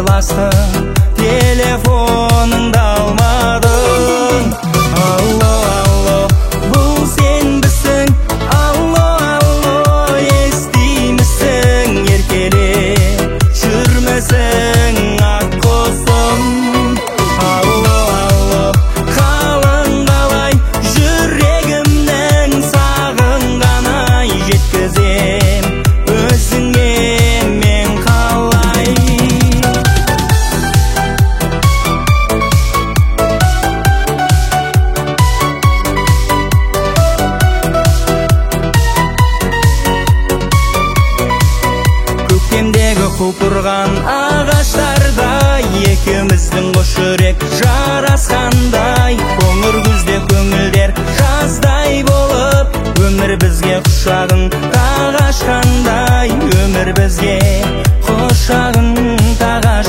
хабарластың, телефоныңды алмадың. Алло, алло, бұл сенбісің? Алло, алло, естимісің? Еркеле жүрмісің ақ құсым? Алло, алло, қалың қалай, жүрегімнің сағынғанай, жеткізем өзіңе мен қалай. Көктемдегі құлпырған ағаштардай, екеуміздің қос жүрек жарасқандай, қоңыр күзде көңілдер жаздай болып, өмір бізге құшағын тағы ашқандай, өмір бізге құшағын тағы